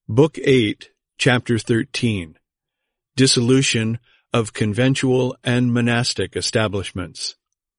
Book 8, Chapter 13. Dissolution of Conventual and Monastic Establishments.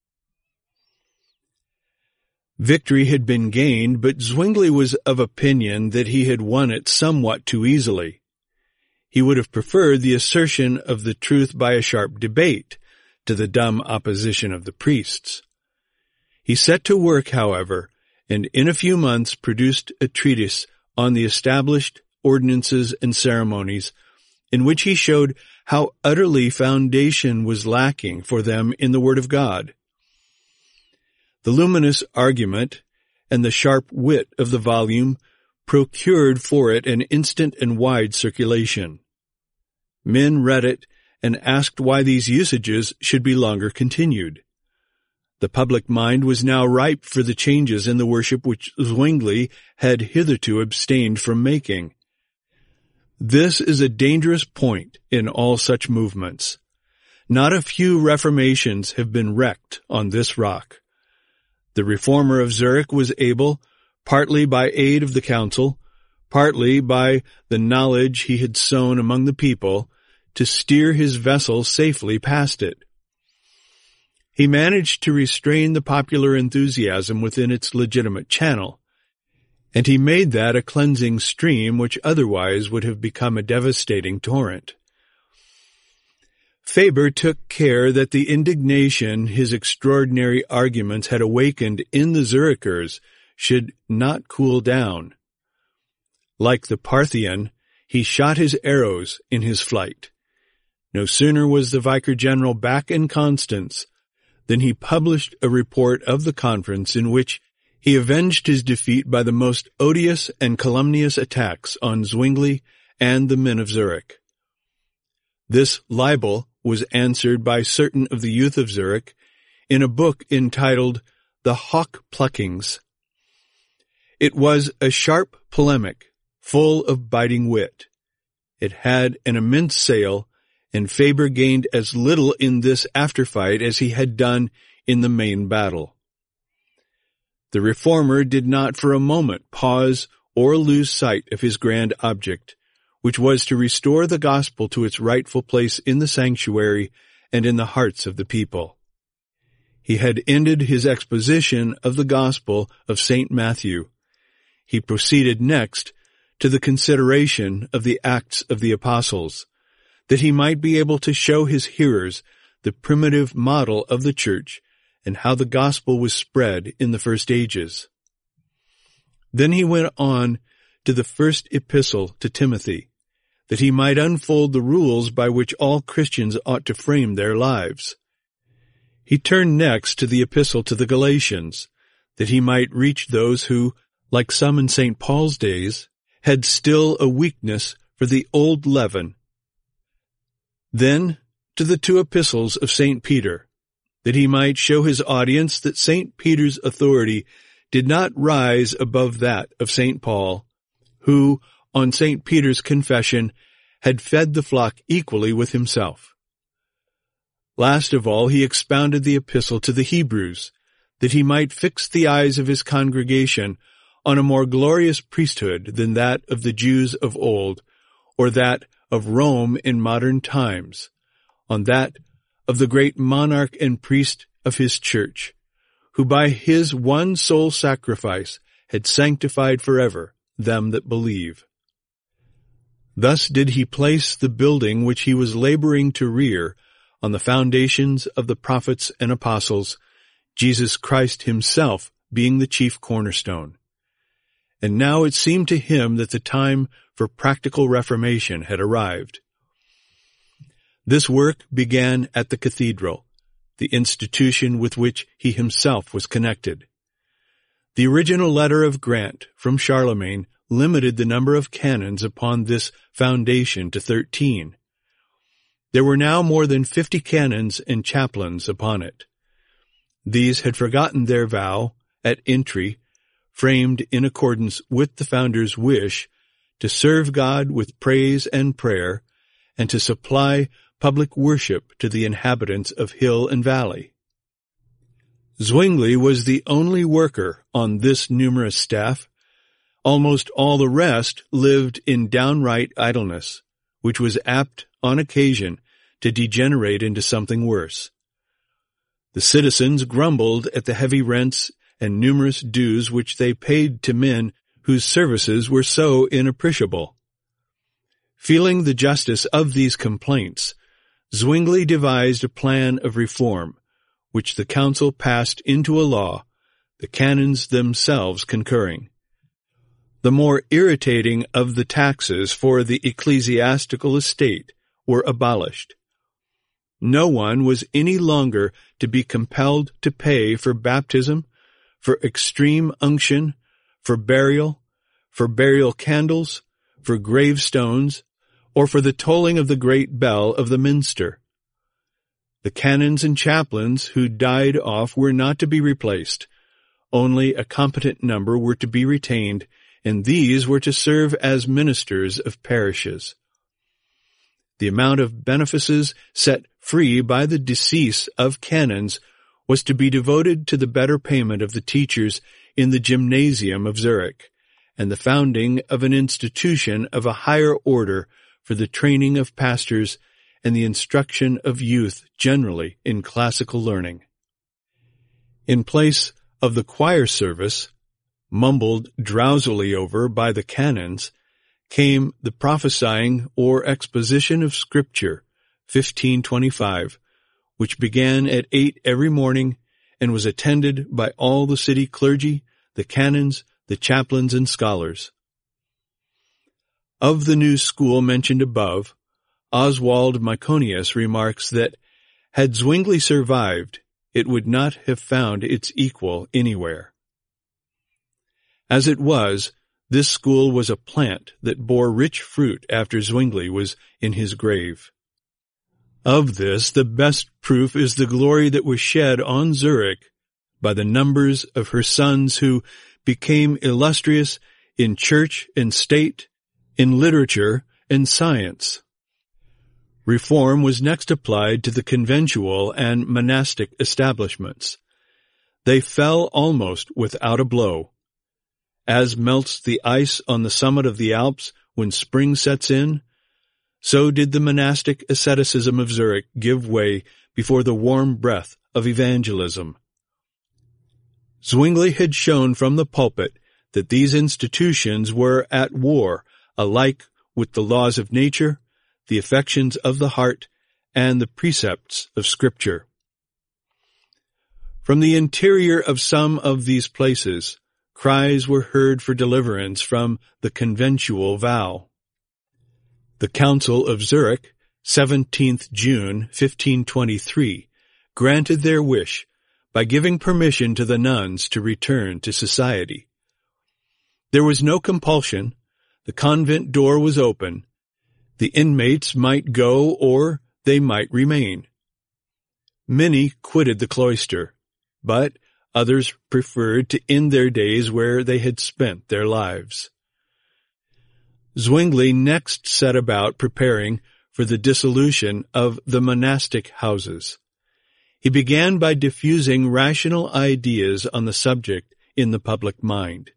Victory had been gained, but Zwingli was of opinion that he had won it somewhat too easily. He would have preferred the assertion of the truth by a sharp debate to the dumb opposition of the priests. He set to work, however, and in a few months produced a treatise on the established ordinances and ceremonies, in which he showed how utterly foundation was lacking for them in the Word of God. The luminous argument and the sharp wit of the volume procured for it an instant and wide circulation. Men read it and asked why these usages should be longer continued. The public mind was now ripe for the changes in the worship which Zwingli had hitherto abstained from making. This is a dangerous point in all such movements. Not a few reformations have been wrecked on this rock. The reformer of Zurich was able, partly by aid of the council, partly by the knowledge he had sown among the people, to steer his vessel safely past it. He managed to restrain the popular enthusiasm within its legitimate channel, and he made that a cleansing stream which otherwise would have become a devastating torrent. Faber took care that the indignation his extraordinary arguments had awakened in the Zurichers should not cool down. Like the Parthian, he shot his arrows in his flight. No sooner was the Vicar-General back in Constance than he published a report of the conference in which he avenged his defeat by the most odious and calumnious attacks on Zwingli and the men of Zurich. This libel was answered by certain of the youth of Zurich in a book entitled The Hawk Pluckings. It was a sharp polemic, full of biting wit. It had an immense sale, and Faber gained as little in this afterfight as he had done in the main battle. The reformer did not for a moment pause or lose sight of his grand object, which was to restore the gospel to its rightful place in the sanctuary and in the hearts of the people. He had ended his exposition of the gospel of St. Matthew. He proceeded next to the consideration of the Acts of the Apostles, that he might be able to show his hearers the primitive model of the Church and how the gospel was spread in the first ages. Then he went on to the first epistle to Timothy, that he might unfold the rules by which all Christians ought to frame their lives. He turned next to the epistle to the Galatians, that he might reach those who, like some in St. Paul's days, had still a weakness for the old leaven. Then to the two epistles of St. Peter, that he might show his audience that St. Peter's authority did not rise above that of St. Paul, who, on St. Peter's confession, had fed the flock equally with himself. Last of all, he expounded the epistle to the Hebrews, that he might fix the eyes of his congregation on a more glorious priesthood than that of the Jews of old, or that of Rome in modern times, on that of the great monarch and priest of his church, who by his one sole sacrifice had sanctified forever them that believe. Thus did he place the building which he was laboring to rear on the foundations of the prophets and apostles, Jesus Christ himself being the chief cornerstone. And now it seemed to him that the time for practical reformation had arrived. This work began at the cathedral, the institution with which he himself was connected. The original letter of grant from Charlemagne limited the number of canons upon this foundation to 13. There were now more than 50 canons and chaplains upon it. These had forgotten their vow at entry, framed in accordance with the founder's wish, to serve God with praise and prayer, and to supply public worship to the inhabitants of hill and valley. Zwingli was the only worker on this numerous staff, Almost all the rest lived in downright idleness, which was apt, on occasion, to degenerate into something worse. The citizens grumbled at the heavy rents and numerous dues which they paid to men whose services were so inappreciable. Feeling the justice of these complaints, Zwingli devised a plan of reform, which the council passed into a law, the canons themselves concurring. The more irritating of the taxes for the ecclesiastical estate were abolished. No one was any longer to be compelled to pay for baptism, for extreme unction, for burial candles, for gravestones, or for the tolling of the great bell of the minster. The canons and chaplains who died off were not to be replaced. Only a competent number were to be retained, and these were to serve as ministers of parishes. The amount of benefices set free by the decease of canons was to be devoted to the better payment of the teachers in the gymnasium of Zurich, and the founding of an institution of a higher order for the training of pastors and the instruction of youth generally in classical learning. In place of the choir service, mumbled drowsily over by the canons, came the prophesying or exposition of Scripture, 1525, which began at 8 every morning and was attended by all the city clergy, the canons, the chaplains, and scholars. Of the new school mentioned above, Oswald Myconius remarks that, had Zwingli survived, it would not have found its equal anywhere. As it was, this school was a plant that bore rich fruit after Zwingli was in his grave. Of this, the best proof is the glory that was shed on Zurich by the numbers of her sons who became illustrious in church and state, in literature and science. Reform was next applied to the conventual and monastic establishments. They fell almost without a blow. As melts the ice on the summit of the Alps when spring sets in, so did the monastic asceticism of Zurich give way before the warm breath of evangelism. Zwingli had shown from the pulpit that these institutions were at war alike with the laws of nature, the affections of the heart, and the precepts of Scripture. From the interior of some of these places, cries were heard for deliverance from the conventual vow. The Council of Zurich, 17th June, 1523, granted their wish by giving permission to the nuns to return to society. There was no compulsion. The convent door was open. The inmates might go or they might remain. Many quitted the cloister, but others preferred to end their days where they had spent their lives. Zwingli next set about preparing for the dissolution of the monastic houses. He began by diffusing rational ideas on the subject in the public mind.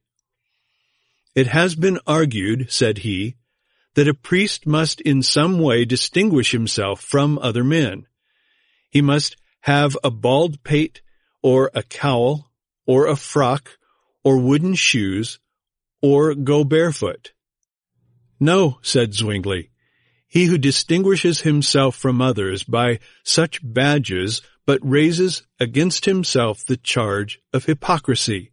It has been argued, said he, that a priest must in some way distinguish himself from other men. He must have a bald pate, or a cowl, or a frock, or wooden shoes, or go barefoot. No, said Zwingli, he who distinguishes himself from others by such badges but raises against himself the charge of hypocrisy.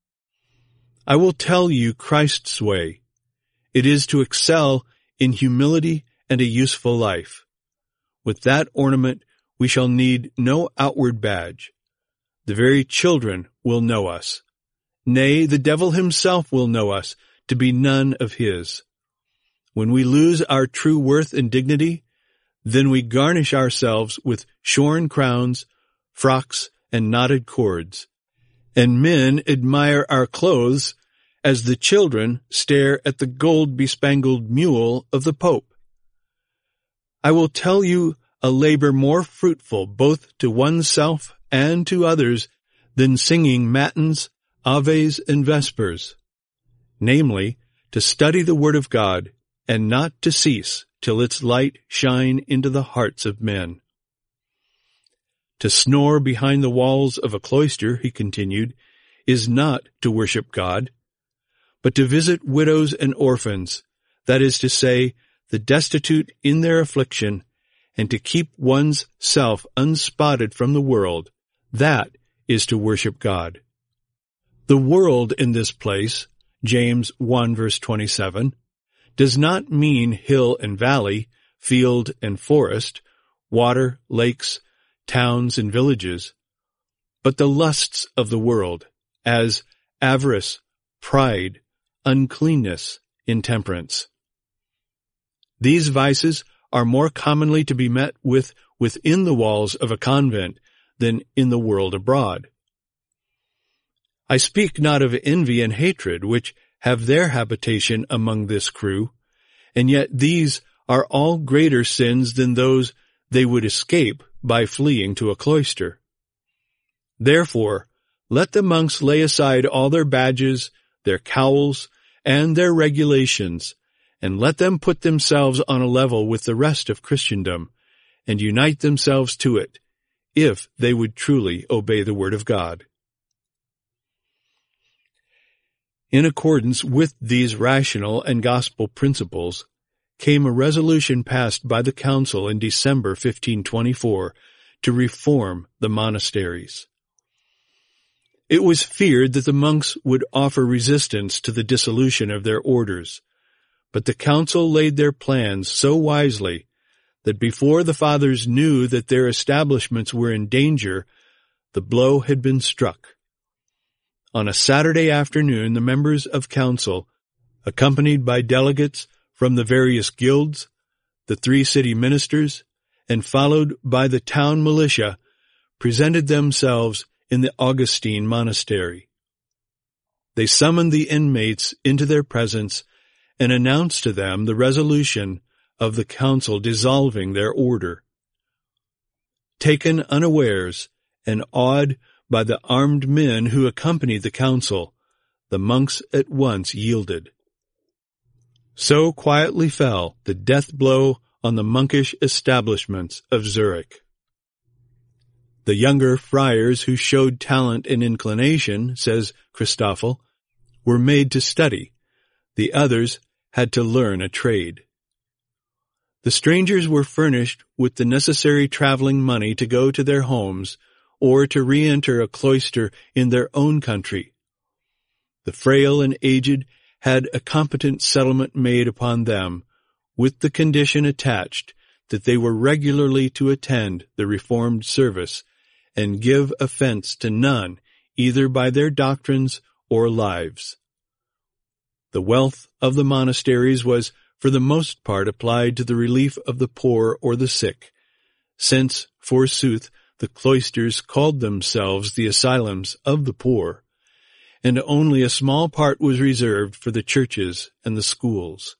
I will tell you Christ's way. It is to excel in humility and a useful life. With that ornament we shall need no outward badge. The very children will know us. Nay, the devil himself will know us to be none of his. When we lose our true worth and dignity, then we garnish ourselves with shorn crowns, frocks, and knotted cords, and men admire our clothes as the children stare at the gold-bespangled mule of the Pope. I will tell you a labor more fruitful both to oneself and to others than singing matins, aves, and vespers. namely, to study the Word of God, and not to cease till its light shine into the hearts of men. To snore behind the walls of a cloister, he continued, is not to worship God, but to visit widows and orphans, that is to say, the destitute in their affliction, and to keep one's self unspotted from the world, that is to worship God. The world in this place, James 1 verse 27, does not mean hill and valley, field and forest, water, lakes, towns and villages, but the lusts of the world, as avarice, pride, uncleanness, intemperance. These vices are more commonly to be met with within the walls of a convent than in the world abroad. I speak not of envy and hatred, which have their habitation among this crew, and yet these are all greater sins than those they would escape by fleeing to a cloister. Therefore, let the monks lay aside all their badges, their cowls, and their regulations, and let them put themselves on a level with the rest of Christendom, and unite themselves to it, if they would truly obey the Word of God. In accordance with these rational and gospel principles, came a resolution passed by the Council in December 1524 to reform the monasteries. It was feared that the monks would offer resistance to the dissolution of their orders, but the Council laid their plans so wisely that before the fathers knew that their establishments were in danger, the blow had been struck. On a Saturday afternoon, the members of council, accompanied by delegates from the various guilds, the 3 city ministers, and followed by the town militia, presented themselves in the Augustine monastery. They summoned the inmates into their presence and announced to them the resolution of the council dissolving their order. Taken unawares and awed by the armed men who accompanied the council, the monks at once yielded. So quietly fell the death blow on the monkish establishments of Zurich. The younger friars who showed talent and inclination, says Christoffel, were made to study. The others had to learn a trade. The strangers were furnished with the necessary traveling money to go to their homes or to re-enter a cloister in their own country. The frail and aged had a competent settlement made upon them, with the condition attached that they were regularly to attend the Reformed service and give offense to none, either by their doctrines or lives. The wealth of the monasteries was for the most part applied to the relief of the poor or the sick, since, forsooth, the cloisters called themselves the asylums of the poor, and only a small part was reserved for the churches and the schools.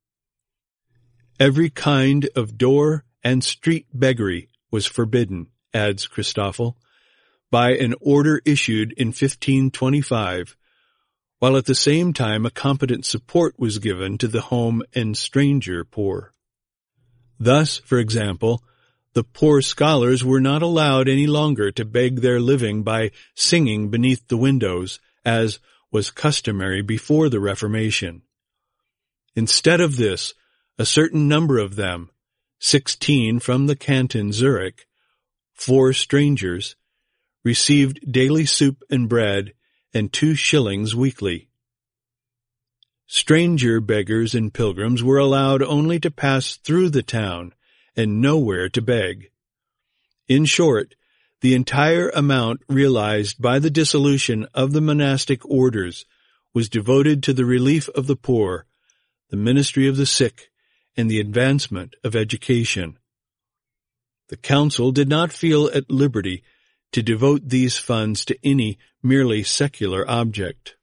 Every kind of door and street beggary was forbidden, adds Christoffel, by an order issued in 1525, while at the same time a competent support was given to the home and stranger poor. Thus, for example, the poor scholars were not allowed any longer to beg their living by singing beneath the windows, as was customary before the Reformation. Instead of this, a certain number of them, 16 from the canton Zurich, 4 strangers, received daily soup and bread and 2 shillings weekly. Stranger beggars and pilgrims were allowed only to pass through the town and nowhere to beg. In short, the entire amount realized by the dissolution of the monastic orders was devoted to the relief of the poor, the ministry of the sick, and the advancement of education. The council did not feel at liberty to devote these funds to any merely secular object.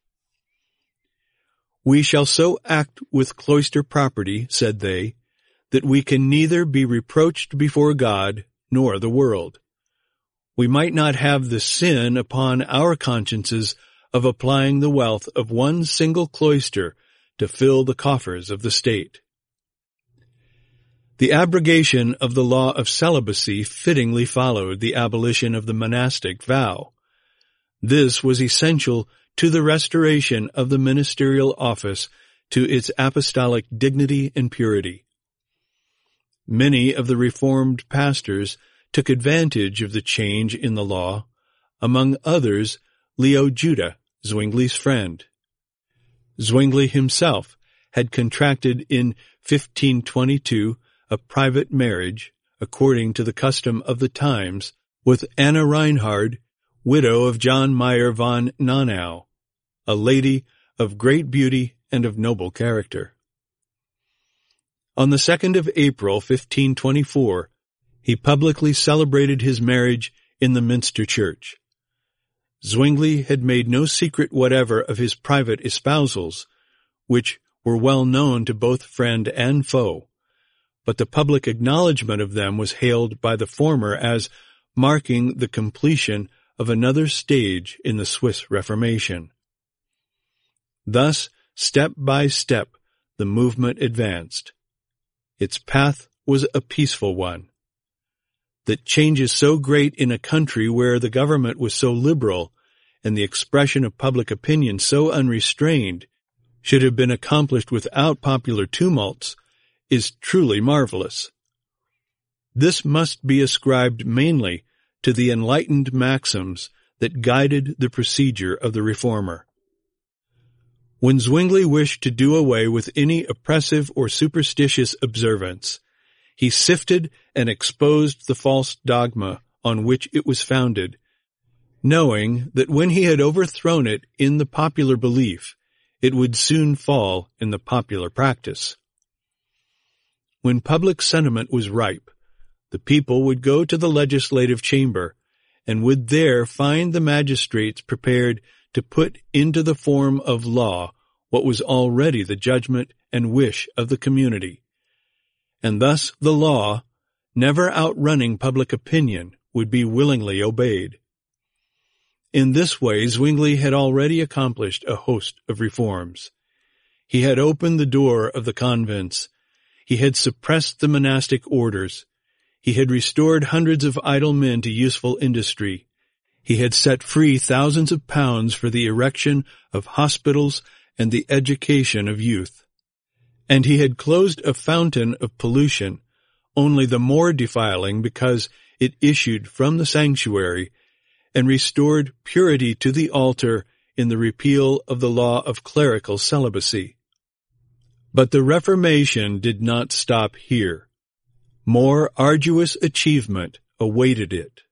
We shall so act with cloister property, said they, that we can neither be reproached before God nor the world. We might not have the sin upon our consciences of applying the wealth of one single cloister to fill the coffers of the state. The abrogation of the law of celibacy fittingly followed the abolition of the monastic vow. This was essential to the restoration of the ministerial office to its apostolic dignity and purity. Many of the Reformed pastors took advantage of the change in the law, among others Leo Juda, Zwingli's friend. Zwingli himself had contracted in 1522 a private marriage, according to the custom of the times, with Anna Reinhard, widow of John Meyer von Nonau, a lady of great beauty and of noble character. On the 2nd of April, 1524, he publicly celebrated his marriage in the Minster Church. Zwingli had made no secret whatever of his private espousals, which were well known to both friend and foe, but the public acknowledgment of them was hailed by the former as marking the completion of another stage in the Swiss Reformation. Thus, step by step, the movement advanced. Its path was a peaceful one. That changes so great in a country where the government was so liberal and the expression of public opinion so unrestrained should have been accomplished without popular tumults is truly marvelous. This must be ascribed mainly to the enlightened maxims that guided the procedure of the reformer. When Zwingli wished to do away with any oppressive or superstitious observance, he sifted and exposed the false dogma on which it was founded, knowing that when he had overthrown it in the popular belief, it would soon fall in the popular practice. When public sentiment was ripe, the people would go to the legislative chamber and would there find the magistrates prepared to put into the form of law what was already the judgment and wish of the community. And thus the law, never outrunning public opinion, would be willingly obeyed. In this way Zwingli had already accomplished a host of reforms. He had opened the door of the convents. He had suppressed the monastic orders. He had restored hundreds of idle men to useful industry. He had set free thousands of pounds for the erection of hospitals and the education of youth. And he had closed a fountain of pollution, only the more defiling because it issued from the sanctuary, and restored purity to the altar in the repeal of the law of clerical celibacy. But the Reformation did not stop here. More arduous achievement awaited it.